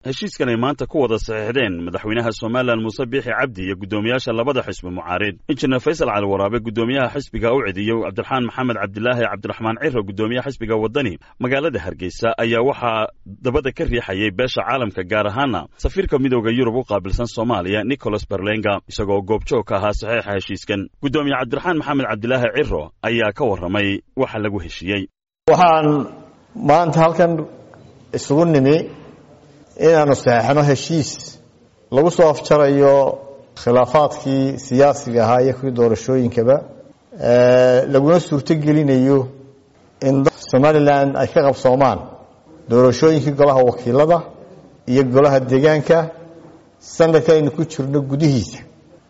heshiiskan ay maanta ku wada saxiixdeen madaxweynaha Soomaaliland Muuse Biixi Cabdi iyo gudoomiyaasha labada xisbi mucaarid injineer Faysal Cali Waraabe gudoomiyaha xisbiga u cidiyo Cabdiraxmaan Maxamed Cabdilaahi Cabdiraxmaan Ciro gudoomiyaha xisbiga wadani magaalada Hargeysa ayaa waxa dabada ka riixayay beesha caalamka gaar ahaan safiirka midowga Yurub u qaabilsan Soomaaliya Nicholas Berlinga isagoo goobjoog ka ahaa saxiixa heshiiskan gudoomiyaha Cabdiraxmaan Maxamed Cabdilaahi Ciro ayaa ka waramay waxa lagu heshiiyay waxaan maanta halkan isugu nimi inaanu saxeexno heshiis lagu soo afjarayo khilaafaadkii siyaasiga ahaa iyo kuwii doorashooyinkaba laguna suurtagelinayo in Somaliland ay ka qabsoomaan doorashooyinkii golaha wakiilada iyo golaha deegaanka sanadka aynu ku jirno gudihiisa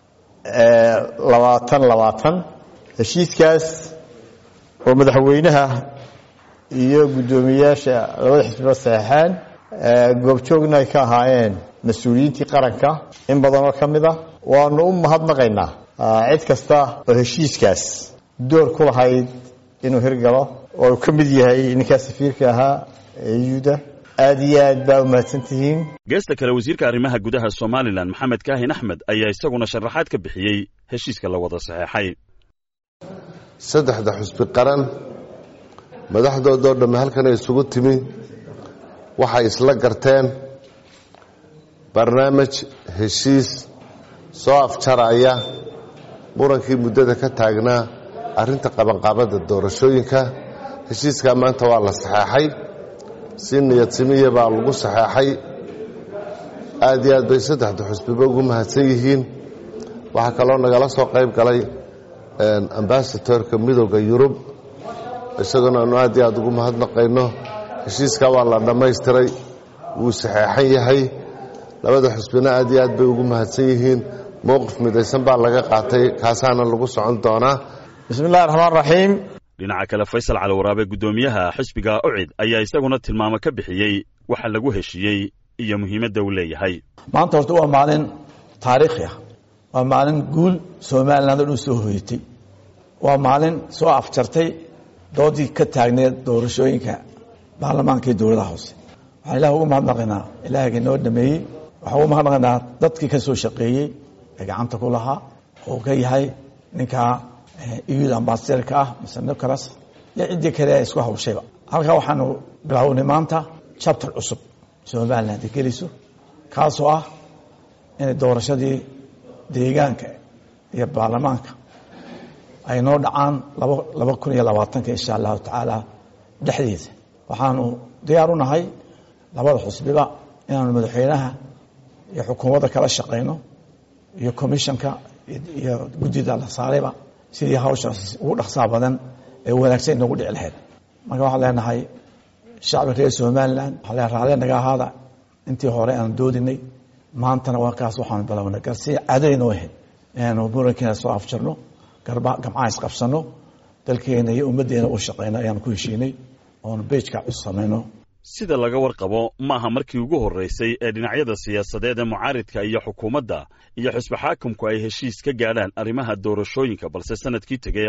2020 heshiiskaas oo madaxweynaha iyo gudoomiyaasha labada xisbiba saxeexeen goobjoogna ay ka ahaayeen mas'uuliyiintii qaranka in badan oo kamid ah waanu u mahadnaqaynaa cid kasta oo heshiiskaas door ku lahayd inuu hirgalo oo uu ka mid yahay ninka safiirka ahaa yuuda aad iyo aad baa u mahadsantihiin geesta kale wasiirka arrimaha gudaha Soomaaliland Maxamed Kaahin Axmed ayaa isaguna sharaxaad ka bixiyay heshiiska la wada saxeexay saddexda xisbi qaran madaxdooda dhammaan halkan ay isugu timi waxay isla garteen barnaamij heshiis soo afjaraya murankii muddada ka taagnaa arrinta qabanqaabada doorashooyinka heshiiska maanta waa la saxeexay si niyad simiya baa lagu saxeexay aad iyo aad bay saddexda xisbiba ugu mahadsan yihiin waxaa kaloo nagala soo qayb galay ambassadorka midowga Yurub isaguna aanu aad iyo aad ugu mahadnaqayno heshiiska waa la dhamaystiray wuu saxeexan yahay labada xisbina aad iyo aad bay ugu mahadsan yihiin mowqif midaysan baa laga qaatay kaasaana lagu socon doonaa bismillaahir rahmaanir rahiim dhinaca kale Faysal Cali Waraabe gudoomiyaha xisbiga UCID ayaa isaguna tilmaamo ka bixiyay waxa lagu heshiiyay iyo muhiimadda uu leeyahay maanta horta waa maalin taariikhi ah waa maalin guul Soomaaliland oo soo hoyatay waa maalin soo afjartay doodii ka taagneed doorashooyinka baarlamaanka dowladda hoose waxaan ilaahay ugu mahadnaqaynaa ilaahay noo dhameeyay waxaan ugu mahadnaqaynaa dadkii ka soo shaqeeyay ee gacanta ku lahaa oo ka yahay ninka EU ambassadorka ah Mr. Nicholas iyo cidii kale ee isku hawshayba halka waxaanu bilownay maanta chapter cusub Soomaaliland geliso kaasoo ah in doorashadii deegaanka iyo baarlamaanka ay noo dhacaan 2020 insha Allah taala dhaxdiisa waxaanu diyaar u nahay labada xisbiba inaanu madaxweynaha iyo xukuumadda kala shaqeyno iyo commissionka iyo guddiga la saarayba sidii hawshaas ugu dhaqsaha badan ee wanaagsan nagu dhici lahayd marka waxaan leenahay shacabka reer Soomaaliland waxaa raacday naga ahaada intii hore aan doodinay maantana waa kaas waxaan bilownay garsi caadayno ahayd inaanu murankeena soo afjarno gamcays qabsano dalkeena iyo ummadeena u shaqeyno ayaan ku heshiinay oo beejka u sameeyno sida laga warqabo maaha markii ugu horeysay ee dhinacyada siyaasadeed ee mucaaridka iyo xukuumadda iyo xisbi xaakamku ay heshiis ka gaadhaan arrimaha doorashooyinka balse sanadkii tagay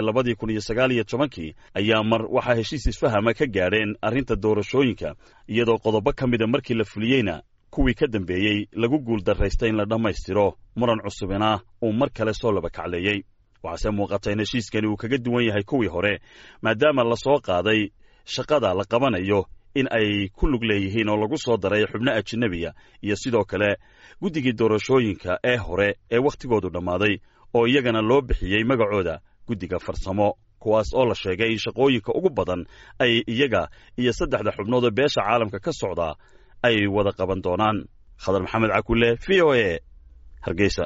2019 ayaa mar waxa heshiis isfahama ka gaadheen arrinta doorashooyinka iyadoo qodobo kamida markii la fuliyeyna kuwii ka dambeeyay lagu guul daraystay in la dhamaystiro muran cusubina uu mar kale soo laba kacleeyay waxaase muuqata in heshiiskani uu kaga duwan yahay kuwii hore maadaama la soo qaaday shaqada la qabanayo in ay ku lug leeyihiin oo lagu soo daray xubno ajnabiga iyo sidoo kale guddigii doorashooyinka ee hore ee waqtigoodu dhammaaday oo iyagana loo bixiyay magacooda guddiga farsamo kuwaas oo la sheegay in shaqooyinka ugu badan ay iyaga iyo saddexda xubnood ee beesha caalamka ka socda ay wada qaban doonaan Khadar Maxamed Cakulle VOA Hargeysa